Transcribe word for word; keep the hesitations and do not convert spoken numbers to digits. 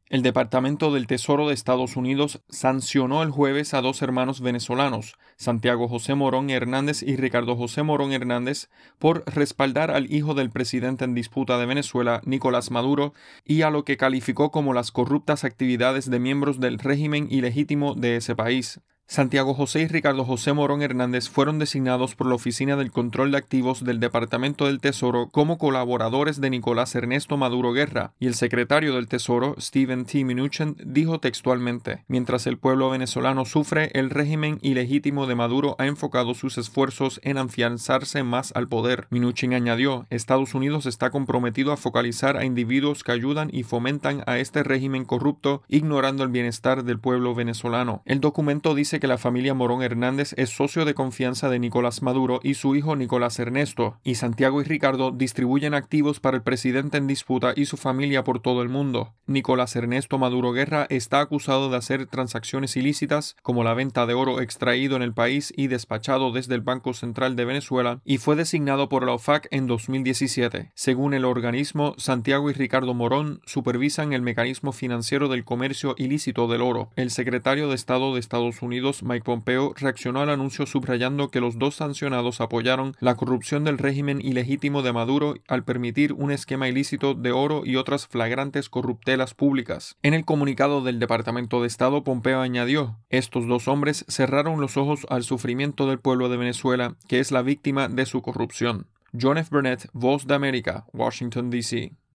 El Departamento del Tesoro de Estados Unidos sancionó el jueves a dos hermanos venezolanos, Santiago José Morón Hernández y Ricardo José Morón Hernández, por respaldar al hijo del presidente en disputa de Venezuela, Nicolás Maduro, y a lo que calificó como las corruptas actividades de miembros del régimen ilegítimo de ese país. Santiago José y Ricardo José Morón Hernández fueron designados por la Oficina del Control de Activos del Departamento del Tesoro como colaboradores de Nicolás Ernesto Maduro Guerra, y el secretario del Tesoro, Steven T. Mnuchin, dijo textualmente: mientras el pueblo venezolano sufre, el régimen ilegítimo de Maduro ha enfocado sus esfuerzos en afianzarse más al poder. Mnuchin añadió: Estados Unidos está comprometido a focalizar a individuos que ayudan y fomentan a este régimen corrupto, ignorando el bienestar del pueblo venezolano. El documento dice que la familia Morón Hernández es socio de confianza de Nicolás Maduro y su hijo Nicolás Ernesto, y Santiago y Ricardo distribuyen activos para el presidente en disputa y su familia por todo el mundo. Nicolás Ernesto Maduro Guerra está acusado de hacer transacciones ilícitas, como la venta de oro extraído en el país y despachado desde el Banco Central de Venezuela, y fue designado por la O F A C en dos mil diecisiete. Según el organismo, Santiago y Ricardo Morón supervisan el mecanismo financiero del comercio ilícito del oro. El secretario de Estado de Estados Unidos, Mike Pompeo, reaccionó al anuncio subrayando que los dos sancionados apoyaron la corrupción del régimen ilegítimo de Maduro al permitir un esquema ilícito de oro y otras flagrantes corruptelas públicas. En el comunicado del Departamento de Estado, Pompeo añadió: estos dos hombres cerraron los ojos al sufrimiento del pueblo de Venezuela, que es la víctima de su corrupción. John F. Burnett, Voz de América, Washington, D C